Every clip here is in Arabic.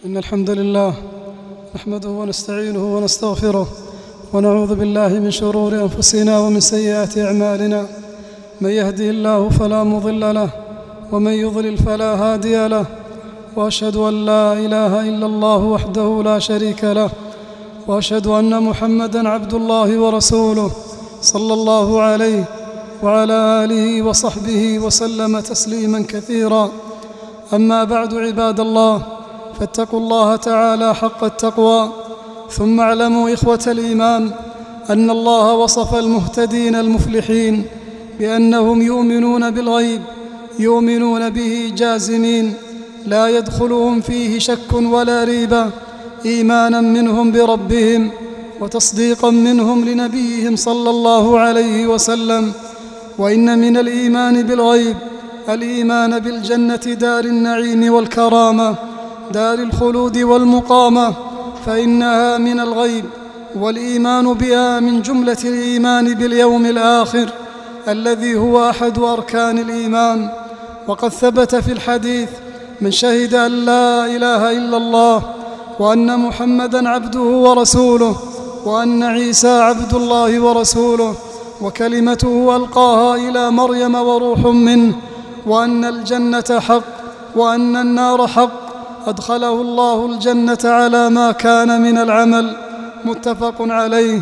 إن الحمد لله نحمده ونستعينه ونستغفره ونعوذ بالله من شرور أنفسنا ومن سيئات أعمالنا. من يهده الله فلا مضل له ومن يضلل فلا هادي له، وأشهد أن لا إله إلا الله وحده لا شريك له، وأشهد أن محمدًا عبد الله ورسوله صلى الله عليه وعلى آله وصحبه وسلم تسليمًا كثيرا. أما بعد، عباد الله، فاتقوا الله تعالى حق التقوى. ثم اعلموا إخوة الإيمان أن الله وصف المهتدين المفلحين بأنهم يؤمنون بالغيب، يؤمنون به جازمين، لا يدخلهم فيه شك ولا ريبة، إيمانا منهم بربهم وتصديقا منهم لنبيهم صلى الله عليه وسلم. وإن من الإيمان بالغيب الإيمان بالجنة دار النعيم والكرامة، دار الخلود والمقامة، فإنها من الغيب، والإيمان بها من جملة الإيمان باليوم الآخر الذي هو أحد أركان الإيمان. وقد ثبت في الحديث: من شهد أن لا إله إلا الله وأن محمدًا عبده ورسوله وأن عيسى عبد الله ورسوله وكلمته ألقاها إلى مريم وروح منه، وأن الجنة حق وأن النار حق، أدخله الله الجنة على ما كان من العمل. متفق عليه.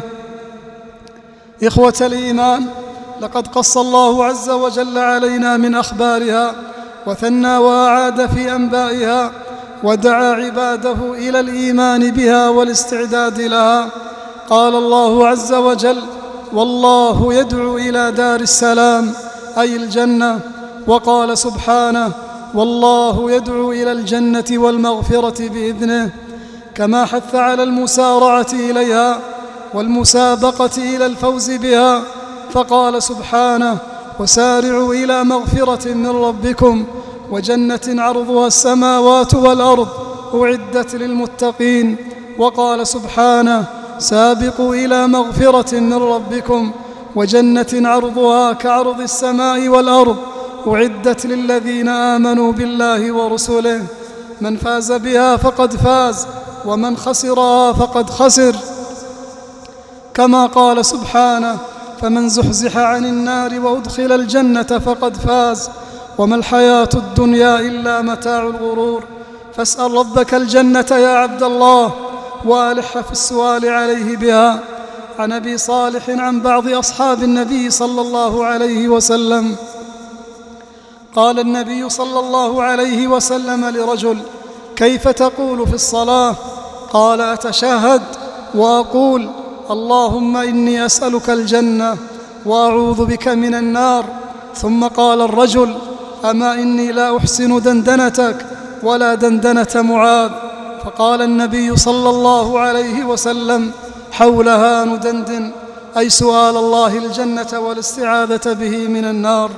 إخوة الإيمان، لقد قص الله عز وجل علينا من أخبارها وثنى وأعاد في أنبائها، ودعا عباده إلى الإيمان بها والاستعداد لها. قال الله عز وجل: والله يدعو إلى دار السلام، أي الجنة. وقال سبحانه: والله يدعو إلى الجنة والمغفرة بإذنه، كما حث على المسارعة إليها والمسابقة إلى الفوز بها، فقال سبحانه: وسارعوا إلى مغفرة من ربكم وجنة عرضها السماوات والأرض أعدت للمتقين. وقال سبحانه: سابقوا إلى مغفرة من ربكم وجنة عرضها كعرض السماء والأرض أعدت للذين آمنوا بالله ورسله. من فاز بها فقد فاز، ومن خسرها فقد خسر. كما قال سبحانه: فمن زحزح عن النار وأدخل الجنة فقد فاز، وما الحياة الدنيا إلا متاع الغرور. فاسأل ربك الجنة يا عبد الله، وألح في السؤال عليه بها. عن أبي صالح عن بعض أصحاب النبي صلى الله عليه وسلم قال النبي صلى الله عليه وسلم لرجل: كيف تقول في الصلاة؟ قال: أتشهد وأقول: اللهم إني أسألك الجنة وأعوذ بك من النار. ثم قال الرجل: أما إني لا أحسن دندنتك ولا دندنة معاذ. فقال النبي صلى الله عليه وسلم: حولها ندندن، أي سؤال الله الجنة والاستعاذة به من النار.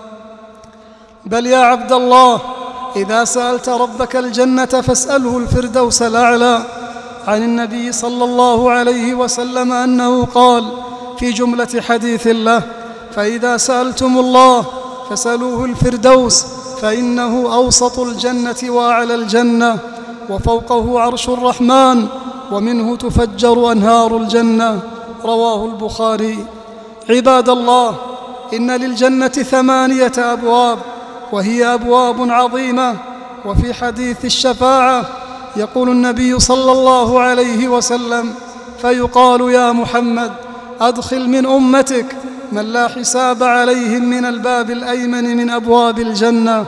بل يا عبد الله، إذا سألت ربك الجنة فاسأله الفردوس الأعلى. عن النبي صلى الله عليه وسلم أنه قال في جملة حديث له: فإذا سألتم الله فاسألوه الفردوس، فإنه أوسط الجنة وأعلى الجنة، وفوقه عرش الرحمن، ومنه تفجر أنهار الجنة. رواه البخاري. عباد الله، إن للجنة 8 أبواب، وهي أبواب عظيمة. وفي حديث الشفاعة يقول النبي صلى الله عليه وسلم: فيقال: يا محمد، أدخل من أمتك من لا حساب عليهم من الباب الأيمن من أبواب الجنة،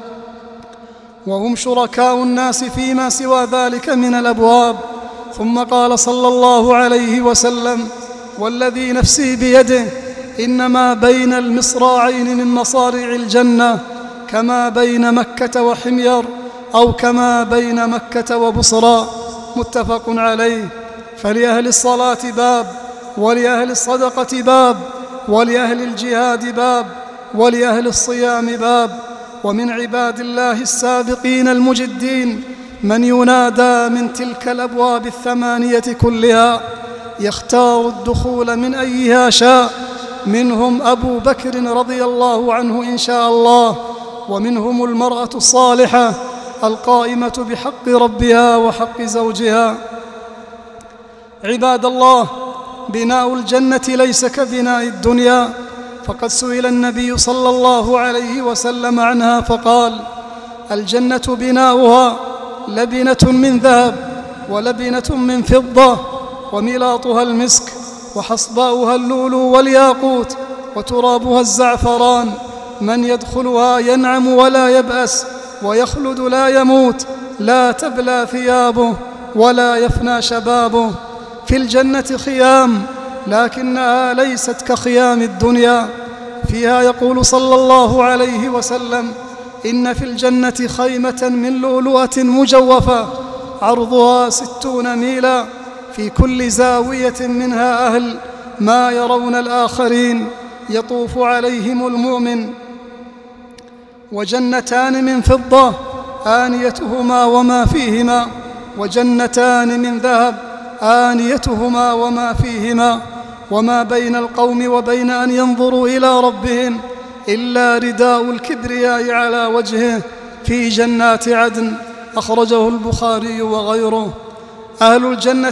وهم شركاء الناس فيما سوى ذلك من الأبواب. ثم قال صلى الله عليه وسلم: والذي نفسي بيده، إنما بين المصراعين من مصارع الجنة كما بين مكة وحمير، أو كما بين مكة وبصرى. متفق عليه. فلأهل الصلاة باب، ولأهل الصدقة باب، ولأهل الجهاد باب، ولأهل الصيام باب. ومن عباد الله السابقين المجدين من ينادى من تلك الأبواب 8 كلها، يختار الدخول من أيها شاء. منهم أبو بكر رضي الله عنه إن شاء الله، ومنهم المرأة الصالحة القائمة بحق ربها وحق زوجها. عباد الله، بناء الجنة ليس كبناء الدنيا، فقد سئل النبي صلى الله عليه وسلم عنها فقال: الجنة بناؤها لبنة من ذهب ولبنة من فضة، وملاطها المسك، وحصباؤها اللؤلؤ والياقوت، وترابها الزعفران. من يدخلها ينعم ولا يبأس، ويخلد لا يموت، لا تبلى ثيابه ولا يفنى شبابه. في الجنة خيام، لكنها ليست كخيام الدنيا. فيها يقول صلى الله عليه وسلم: إن في الجنة خيمة من لؤلؤة مجوفة عرضها 60 ميلا، في كل زاوية منها أهل ما يرون الآخرين، يطوف عليهم المؤمن. وجنتان من فضة آنيتهما وما فيهما، وجنتان من ذهب آنيتهما وما فيهما. وما بين القوم وبين أن ينظروا إلى ربهم إلا رداء الكبرياء على وجهه في جنات عدن. أخرجه البخاري وغيره. أهل الجنة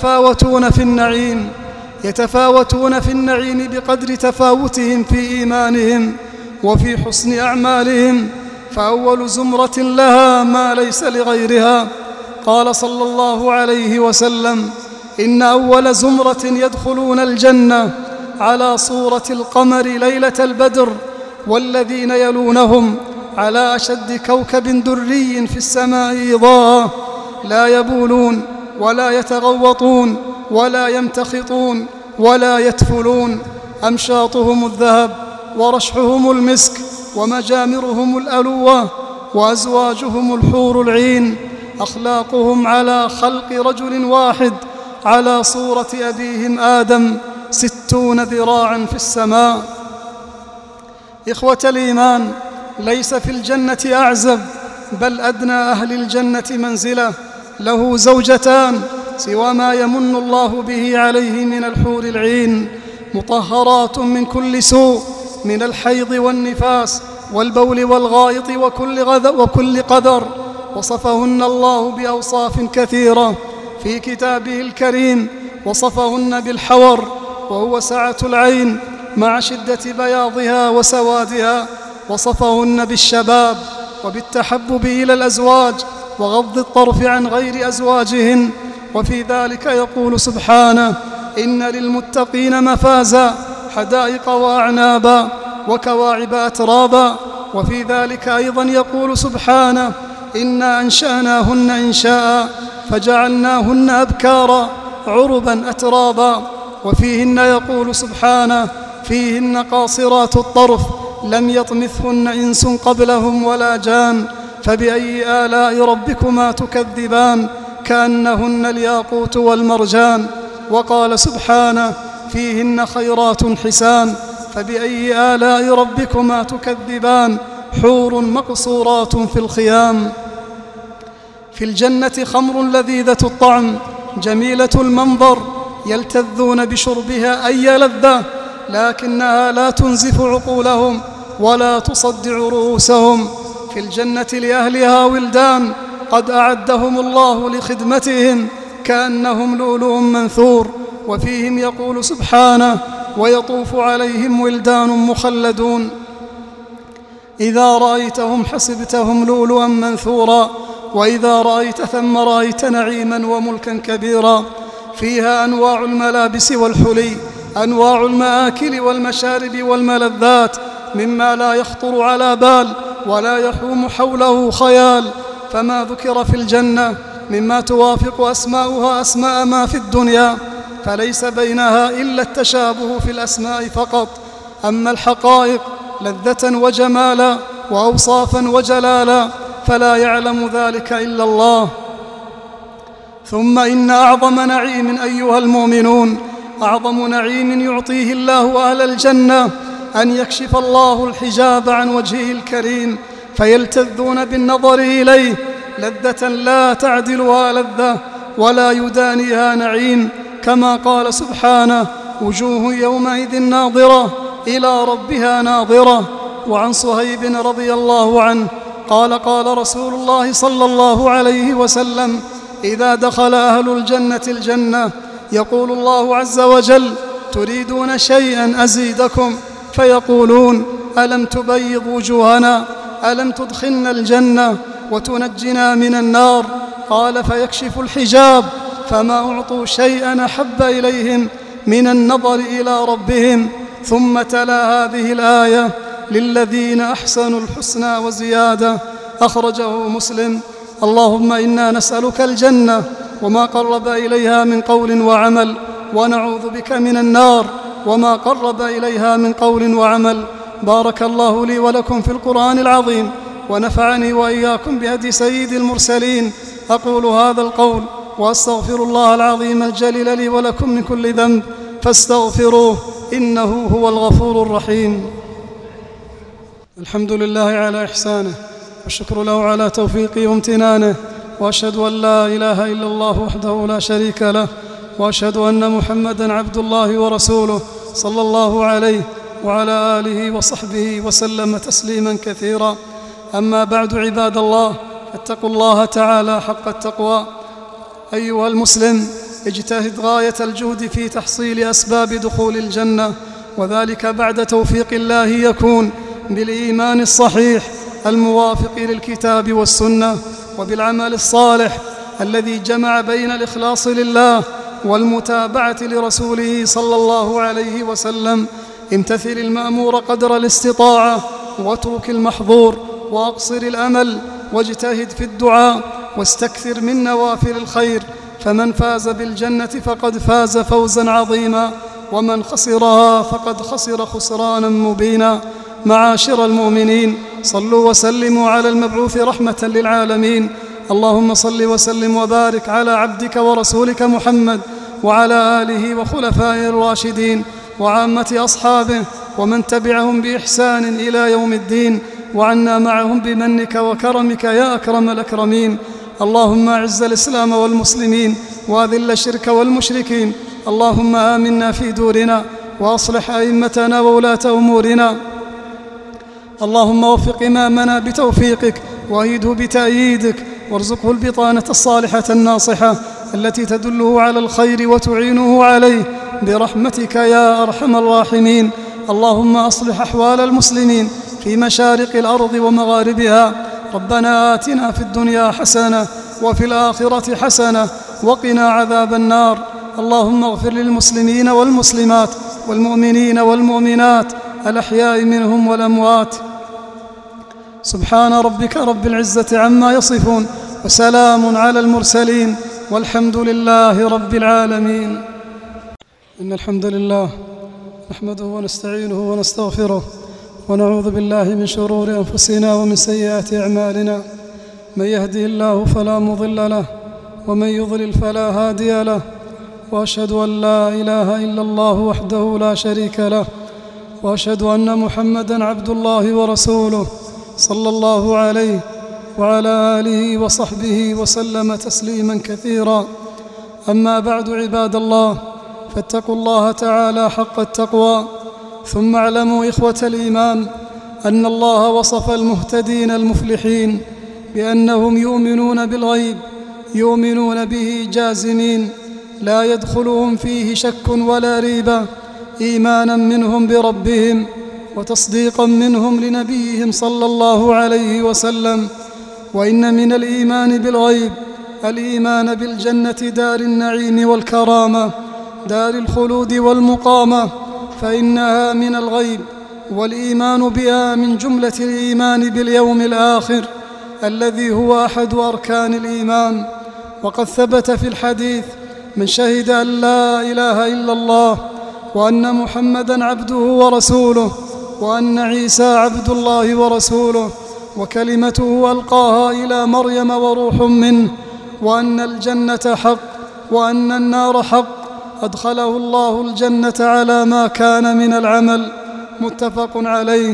يتفاوتون في النعيم بقدر تفاوتهم في إيمانهم وفي حسن أعمالهم، فأول زمرة لها ما ليس لغيرها. قال صلى الله عليه وسلم: إن أول زمرة يدخلون الجنة على صورة القمر ليلة البدر، والذين يلونهم على أشد كوكب دري في السماء إضاءة، لا يبولون ولا يتغوطون ولا يمتخطون ولا يتفلون، أمشاطهم الذهب ورشحهم المسك ومجامرهم الألوة، وأزواجهم الحور العين، أخلاقهم على خلق رجل واحد على صورة أبيهم آدم 60 ذراعا في السماء. إخوة الإيمان، ليس في الجنة أعزب بل أدنى أهل الجنة منزلة له زوجتان سوى ما يمن الله به عليه من الحور العين، مطهرات من كل سوء، من الحيض والنفاس والبول والغائط وكل قذر. وصفهن الله بأوصاف كثيرة في كتابه الكريم. وصفهن بالحور، وهو سعة العين مع شدة بياضها وسوادها. وصفهن بالشباب وبالتحبب إلى الأزواج وغض الطرف عن غير أزواجهن. وفي ذلك يقول سبحانه: إن للمتقين مفازا، حدائق وأعنابا وكواعب أترابا. وفي ذلك أيضا يقول سبحانه: إنا أنشأناهن إنشاء فجعلناهن أبكارا عربا أترابا. وفيهن يقول سبحانه: فيهن قاصرات الطرف لم يطمثهن إنس قبلهم ولا جان، فبأي آلاء ربكما تكذبان، كأنهن الياقوت والمرجان. وقال سبحانه: فيهن خيرات حسان، فبأي آلاء ربكما تكذبان، حور مقصورات في الخيام. في الجنة خمر لذيذة الطعم جميلة المنظر، يلتذون بشربها أي لذة، لكنها لا تنزف عقولهم ولا تصدع رؤوسهم. في الجنة لأهلها ولدان قد أعدهم الله لخدمتهم كأنهم لؤلؤ منثور. وفيهم يقول سبحانه: ويطوف عليهم ولدان مخلدون إذا رأيتهم حسبتهم لؤلؤا منثورا، وإذا رأيت ثم رأيت نعيما وملكا كبيرا. فيها أنواع الملابس والحلي، أنواع المآكل والمشارب والملذات، مما لا يخطر على بال ولا يحوم حوله خيال. فما ذكر في الجنة مما توافق أسماؤها أسماء ما في الدنيا، فليس بينها إلا التشابه في الأسماء فقط. أما الحقائق لذة وجمالا وأوصافا وجلالا فلا يعلم ذلك إلا الله. ثم إن أعظم نعيم أيها المؤمنون، أعظم نعيم يعطيه الله أهل الجنة أن يكشف الله الحجاب عن وجهه الكريم فيلتذون بالنظر إليه لذة لا تعدلها لذة ولا يدانيها نعيم، كما قال سبحانه: وجوه يومئذ ناظرة إلى ربها ناظرة. وعن صهيب رضي الله عنه قال رسول الله صلى الله عليه وسلم: إذا دخل أهل الجنة الجنة يقول الله عز وجل: تريدون شيئا أزيدكم؟ فيقولون: ألم تبيض وجوهنا؟ ألم تدخلنا الجنة وتنجنا من النار؟ قال: فيكشف الحجاب فما أعطوا شيئا أحب إليهم من النظر إلى ربهم. ثم تلا هذه الآية: للذين أحسنوا الحسنى وزيادة. أخرجه مسلم. اللهم إنا نسألك الجنة وما قرب إليها من قول وعمل، ونعوذ بك من النار وما قرب إليها من قول وعمل. بارك الله لي ولكم في القرآن العظيم، ونفعني وإياكم بهدي سيد المرسلين. أقول هذا القول وأستغفر الله العظيم الجليل لي ولكم من كل ذنب، فاستغفروه إنه هو الغفور الرحيم. الحمد لله على إحسانه، والشكر له على توفيقه وامتنانه، وأشهد أن لا إله إلا الله وحده لا شريك له، وأشهد أن محمدًا عبد الله ورسوله صلى الله عليه وعلى آله وصحبه وسلم تسليما كثيرا. أما بعد، عباد الله، فاتقوا الله تعالى حق التقوى. أيها المسلم، اجتهد غاية الجهد في تحصيل أسباب دخول الجنة، وذلك بعد توفيق الله يكون بالإيمان الصحيح الموافق للكتاب والسنة، وبالعمل الصالح الذي جمع بين الإخلاص لله والمتابعة لرسوله صلى الله عليه وسلم. امتثل المأمور قدر الاستطاعة، واترك المحظور، وأقصر الأمل، واجتهد في الدعاء، واستكثر من نوافل الخير. فمن فاز بالجنة فقد فاز فوزا عظيما، ومن خسرها فقد خسر خسرانا مبينا. معاشر المؤمنين، صلوا وسلموا على المبعوث رحمة للعالمين. اللهم صل وسلم وبارك على عبدك ورسولك محمد، وعلى آله وخلفائه الراشدين، وعامة أصحابه، ومن تبعهم بإحسان إلى يوم الدين، وعنا معهم بمنك وكرمك يا أكرم الأكرمين. اللهم أعز الإسلام والمسلمين، وأذل الشرك والمشركين. اللهم آمنا في دورنا، وأصلح أئمتنا وولاة أمورنا. اللهم وفق إمامنا بتوفيقك، وأيده بتأييدك، وارزقه البطانة الصالحة الناصحة التي تدله على الخير وتعينه عليه برحمتك يا أرحم الراحمين. اللهم أصلح أحوال المسلمين في مشارق الأرض ومغاربها. ربنا آتنا في الدنيا حسنة وفي الآخرة حسنة وقنا عذاب النار. اللهم اغفر للمسلمين والمسلمات والمؤمنين والمؤمنات الأحياء منهم والأموات. سبحان ربك رب العزة عما يصفون، وسلام على المرسلين، والحمد لله رب العالمين. إن الحمد لله نحمده ونستعينه ونستغفره، ونعوذ بالله من شرور أنفسنا ومن سيئات أعمالنا. من يهده الله فلا مضل له، ومن يضلل فلا هادي له، وأشهد أن لا إله إلا الله وحده لا شريك له، وأشهد أن محمدًا عبد الله ورسوله صلى الله عليه وعلى آله وصحبه وسلم تسليما كثيرا. أما بعد، عباد الله، فاتقوا الله تعالى حق التقوى. ثم اعلموا إخوة الإيمان أن الله وصف المهتدين المفلحين بأنهم يؤمنون بالغيب، يؤمنون به جازمين، لا يدخلهم فيه شك ولا ريبة، إيمانا منهم بربهم وتصديقا منهم لنبيهم صلى الله عليه وسلم. وإن من الإيمان بالغيب الإيمان بالجنة دار النعيم والكرامة، دار الخلود والمقامة، فإنها من الغيب، والإيمان بها من جملة الإيمان باليوم الآخر الذي هو أحد أركان الإيمان. وقد ثبت في الحديث: من شهد أن لا إله إلا الله، وأن محمدًا عبده ورسوله، وأن عيسى عبد الله ورسوله، وكلمته ألقاها إلى مريم وروح منه، وأن الجنة حق وأن النار حق، أدخله الله الجنة على ما كان من العمل. متفق عليه.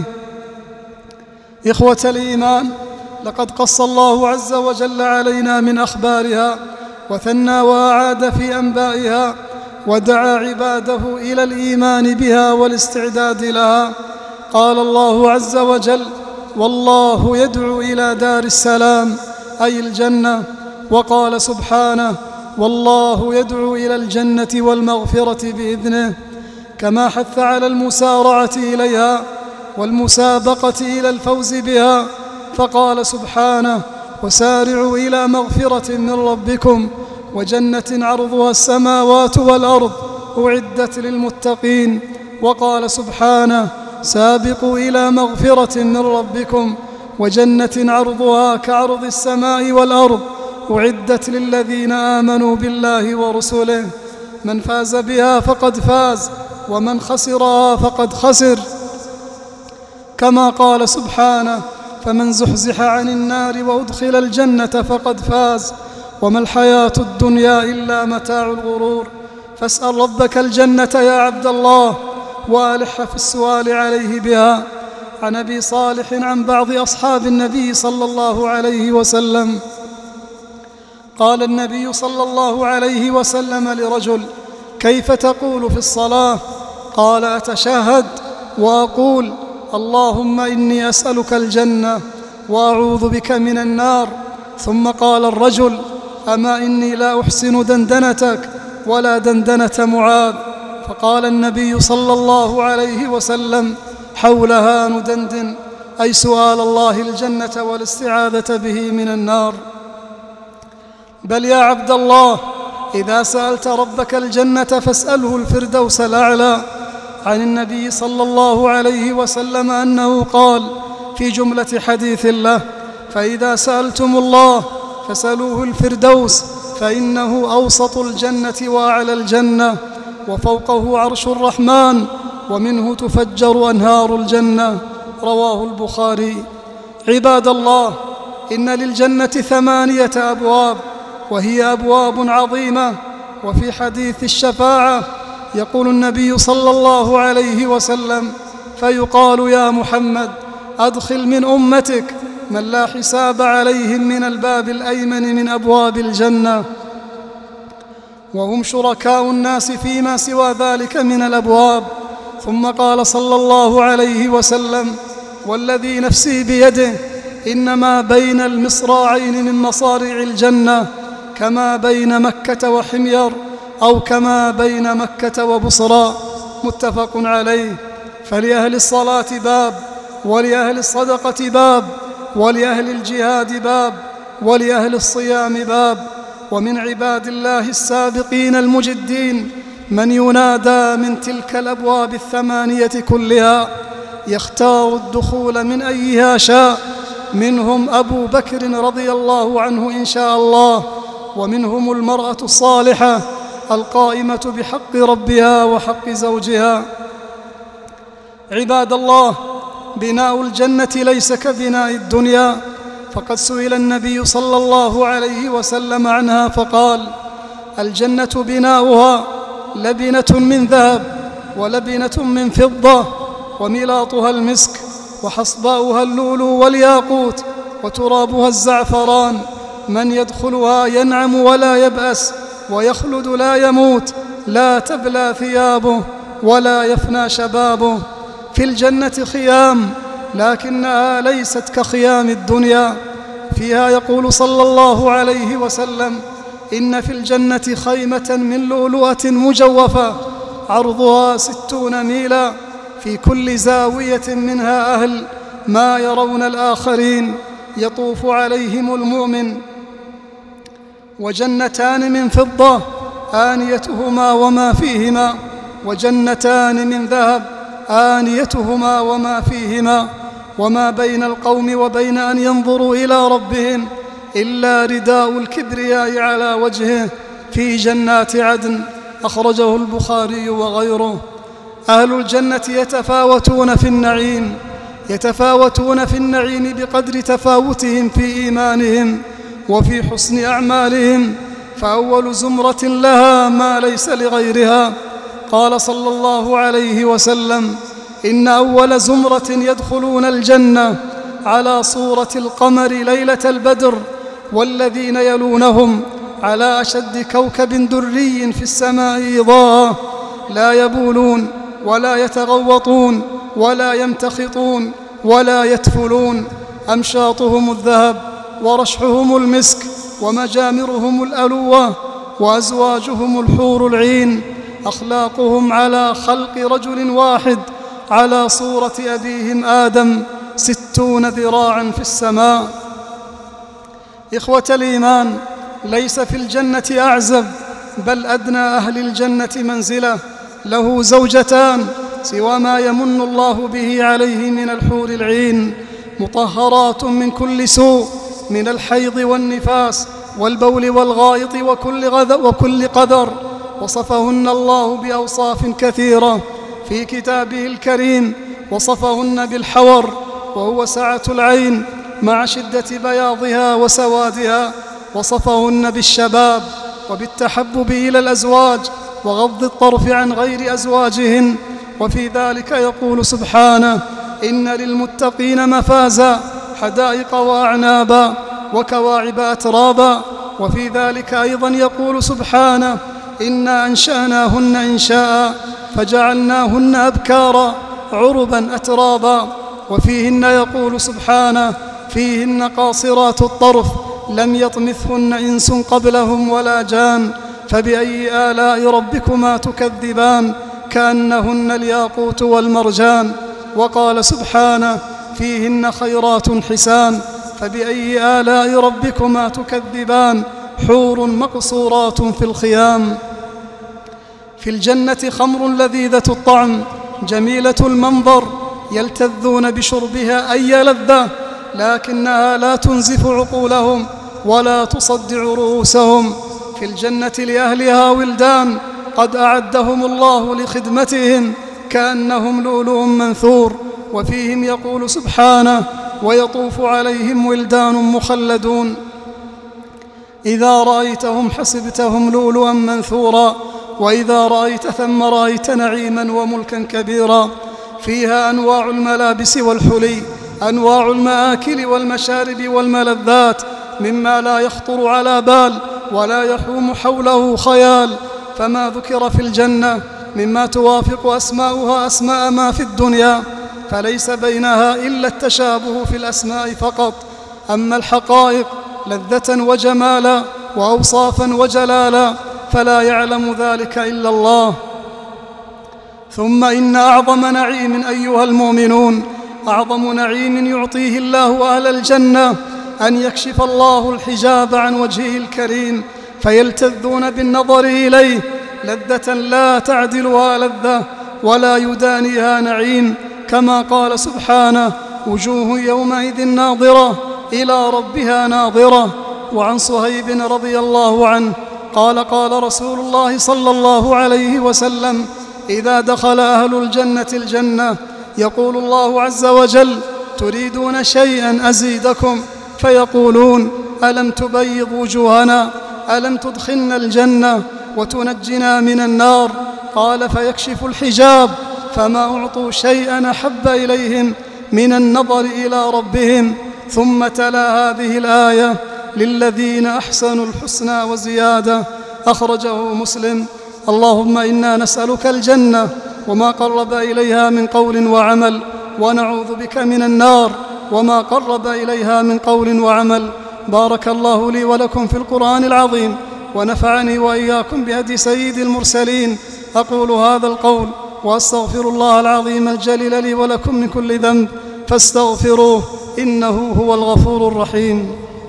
إخوة الإيمان، لقد قص الله عز وجل علينا من أخبارها، وثنى وأعاد في أنبائها، ودعا عباده إلى الإيمان بها والاستعداد لها. قال الله عز وجل: والله يدعو إلى دار السلام أي الجنة. وقال سبحانه: والله يدعو إلى الجنة والمغفرة بإذنه، كما حث على المسارعة إليها والمسابقة إلى الفوز بها، فقال سبحانه: وسارعوا إلى مغفرة من ربكم وجنة عرضها السماوات والأرض أعدت للمتقين. وقال سبحانه: سابقوا إلى مغفرة من ربكم وجنة عرضها كعرض السماء والأرض أعدت للذين آمنوا بالله ورسله، من فاز بها فقد فاز ومن خسرها فقد خسر. كما قال سبحانه: فمن زحزح عن النار وأدخل الجنة فقد فاز وما الحياة الدنيا إلا متاع الغرور. فاسأل ربك الجنة يا عبد الله وألح في السؤال عليه بها. عن أبي صالح عن بعض أصحاب النبي صلى الله عليه وسلم قال النبي صلى الله عليه وسلم لرجل: كيف تقول في الصلاة؟ قال: أتشهد وأقول: اللهم إني أسألك الجنة وأعوذ بك من النار. ثم قال الرجل: أما إني لا أحسن دندنتك ولا دندنة معاذ. فقال النبي صلى الله عليه وسلم: حولها ندندن، أي سؤال الله الجنة والاستعاذة به من النار. بل يا عبد الله، إذا سألت ربك الجنة فاسأله الفردوس الأعلى. عن النبي صلى الله عليه وسلم أنه قال في جملة حديث له: فإذا سألتم الله فسألوه الفردوس، فإنه أوسط الجنة وأعلى الجنة وفوقه عرش الرحمن ومنه تفجر أنهار الجنة. رواه البخاري. عباد الله، إن للجنة 8 أبواب، وهي أبواب عظيمة. وفي حديث الشفاعة يقول النبي صلى الله عليه وسلم: فيقال: يا محمد، أدخل من أمتك من لا حساب عليهم من الباب الأيمن من أبواب الجنة، وهم شركاء الناس فيما سوى ذلك من الأبواب. ثم قال صلى الله عليه وسلم: والذي نفسي بيده إنما بين المصراعين من مصارع الجنة كما بين مكة وحمير، أو كما بين مكة وبصرى. متفق عليه. فلأهل الصلاة باب، ولأهل الصدقة باب، ولأهل الجهاد باب، ولأهل الصيام باب. ومن عباد الله السابقين المجدين من ينادى من تلك الأبواب 8 كلها، يختار الدخول من أيها شاء. منهم أبو بكر رضي الله عنه إن شاء الله، ومنهم المرأة الصالحة القائمة بحق ربها وحق زوجها. عباد الله، بناء الجنة ليس كبناء الدنيا، فقد سئل النبي صلى الله عليه وسلم عنها فقال: الجنة بناؤها لبنة من ذهب ولبنة من فضة، وملاطها المسك، وحصباؤها اللؤلؤ والياقوت، وترابها الزعفران. من يدخلها ينعم ولا يبأس، ويخلد لا يموت، لا تبلى ثيابه ولا يفنى شبابه. في الجنة خيام، لكنها ليست كخيام الدنيا. فيها يقول صلى الله عليه وسلم: إن في الجنة خيمة من لؤلؤة مجوفة عرضها 60 ميلا، في كل زاوية منها أهل ما يرون الآخرين، يطوف عليهم المؤمن. وجنتان من فضة آنيتهما وما فيهما، وجنتان من ذهب آنيتهما وما فيهما. وما بين القوم وبين أن ينظروا إلى ربهم إلا رداء الكبرياء على وجهه في جنات عدن. أخرجه البخاري وغيره. أهل الجنة يتفاوتون في النعيم بقدر تفاوتهم في إيمانهم وفي حسن أعمالهم، فأول زمرة لها ما ليس لغيرها. قال صلى الله عليه وسلم: إن أول زمرة يدخلون الجنة على صورة القمر ليلة البدر، والذين يلونهم على أشد كوكب دري في السماء إضاءة، لا يبولون ولا يتغوطون ولا يمتخطون ولا يتفلون، أمشاطهم الذهب ورشحهم المسك ومجامرهم الألوة وأزواجهم الحور العين، أخلاقهم على خلق رجل واحد على صورة أبيهم آدم 60 ذراعا في السماء. إخوة الإيمان، ليس في الجنة أعزب بل أدنى أهل الجنة منزلة له زوجتان سوى ما يمن الله به عليه من الحور العين، مطهرات من كل سوء، من الحيض والنفاس والبول والغائط وكل قدر. وصفهن الله بأوصاف كثيرة في كتابه الكريم، وصفهن بالحور وهو سعة العين مع شدة بياضها وسوادها، وصفهن بالشباب وبالتحبب إلى الأزواج وغض الطرف عن غير أزواجهن. وفي ذلك يقول سبحانه: إن للمتقين مفازا حدائق وأعنابا وكواعب أترابا. وفي ذلك أيضا يقول سبحانه: إنا أنشأناهن إنشاء فجعلناهن أبكارا عربا أترابا. وفيهن يقول سبحانه: فيهن قاصرات الطرف لم يطمثهن إنس قبلهم ولا جان، فبأي آلاء ربكما تكذبان، كأنهن الياقوت والمرجان. وقال سبحانه: فيهن خيرات حسان، فبأي آلاء ربكما تكذبان، حور مقصورات في الخيام. في الجنة خمر لذيذة الطعم جميلة المنظر، يلتذون بشربها أي لذة، لكنها لا تنزف عقولهم ولا تصدع رؤوسهم. في الجنة لأهلها ولدان قد أعدهم الله لخدمتهم كأنهم لؤلؤ منثور. وفيهم يقول سبحانه: ويطوف عليهم ولدان مخلدون إذا رأيتهم حسبتهم لؤلؤا منثورا، وإذا رأيت ثم رأيت نعيما وملكا كبيرا. فيها أنواع الملابس والحلي، أنواع المآكل والمشارب والملذات، مما لا يخطر على بال ولا يحوم حوله خيال. فما ذكر في الجنة مما توافق أسماؤها أسماء ما في الدنيا، فليس بينها إلا التشابه في الأسماء فقط. أما الحقائق لذة وجمالا وأوصافا وجلالا فلا يعلم ذلك إلا الله. ثم إن أعظم نعيم أيها المؤمنون، أعظم نعيم يعطيه الله أهل الجنة أن يكشف الله الحجاب عن وجهه الكريم فيلتذون بالنظر إليه لذة لا تعدلها لذة ولا يدانيها نعيم، كما قال سبحانه: وجوه يومئذ ناظرة إلى ربها ناظرة. وعن صهيب رضي الله عنه قال: قال رسول الله صلى الله عليه وسلم: إذا دخل أهل الجنة الجنة يقول الله عز وجل: تريدون شيئا أزيدكم؟ فيقولون: ألم تبيض وجوهنا؟ ألم تدخلنا الجنة وتنجنا من النار؟ قال: فيكشف الحجاب فما أعطوا شيئا أحب إليهم من النظر إلى ربهم. ثم تلا هذه الآية: للذين أحسنوا الحسنى وزيادة، أخرجه مسلم. اللهم إنا نسألك الجنة وما قرب إليها من قول وعمل، ونعوذ بك من النار وما قرب إليها من قول وعمل. بارك الله لي ولكم في القرآن العظيم، ونفعني وإياكم بهدي سيد المرسلين. أقول هذا القول وأستغفر الله العظيم الجليل لي ولكم من كل ذنب، فاستغفروه إنه هو الغفور الرحيم.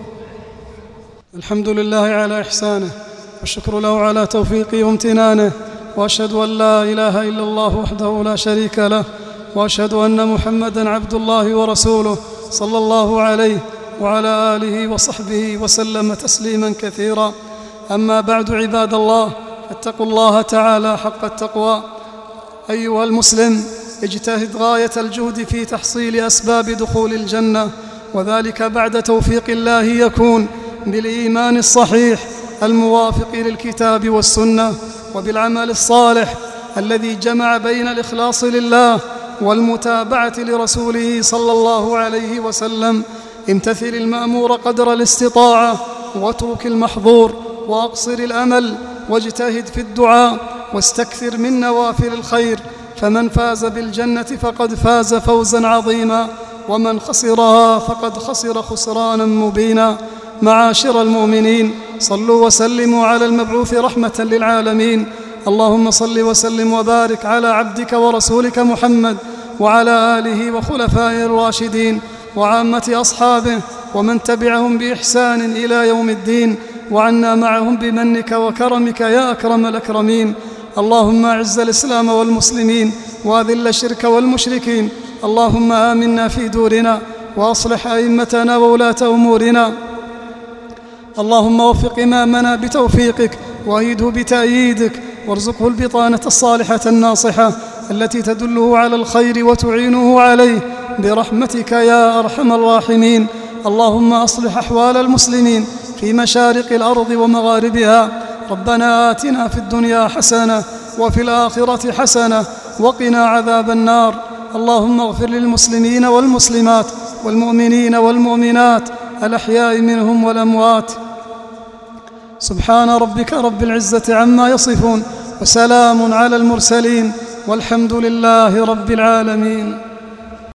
الحمد لله على إحسانه، والشكر له على توفيقه وامتنانه، وأشهد أن لا إله إلا الله وحده لا شريك له، وأشهد أن محمدًا عبد الله ورسوله صلى الله عليه وعلى آله وصحبه وسلم تسليما كثيرا. أما بعد، عباد الله، فاتقوا الله تعالى حق التقوى. أيها المسلم، اجتهد غاية الجهد في تحصيل أسباب دخول الجنة، وذلك بعد توفيق الله يكون بالإيمان الصحيح الموافق للكتاب والسنة، وبالعمل الصالح الذي جمع بين الإخلاص لله والمتابعة لرسوله صلى الله عليه وسلم. امتثل المأمور قدر الاستطاعة، واترك المحظور، وأقصر الأمل، واجتهد في الدعاء، واستكثر من نوافل الخير، فمن فاز بالجنة فقد فاز فوزا عظيما. ومن خسرها فقد خسر خسرانا مبينا. معاشر المؤمنين، صلوا وسلموا على المبعوث رحمة للعالمين. اللهم صل وسلم وبارك على عبدك ورسولك محمد وعلى آله وخلفائه الراشدين وعامة أصحابه ومن تبعهم بإحسان إلى يوم الدين، وعنا معهم بمنك وكرمك يا أكرم الأكرمين. اللهم أعز الإسلام والمسلمين وأذل الشرك والمشركين. اللهم آمنا في دورنا وأصلح أئمتنا وولاة أمورنا. اللهم وفق إمامنا بتوفيقك وأيده بتأييدك، وارزقه البطانة الصالحة الناصحة التي تدله على الخير وتعينه عليه برحمتك يا أرحم الراحمين. اللهم أصلح أحوال المسلمين في مشارق الأرض ومغاربها. ربنا آتنا في الدنيا حسنة وفي الآخرة حسنة وقنا عذاب النار. اللهم اغفر للمسلمين والمسلمات والمؤمنين والمؤمنات الأحياء منهم والأموات. سبحان ربك رب العزة عما يصفون، وسلام على المرسلين، والحمد لله رب العالمين.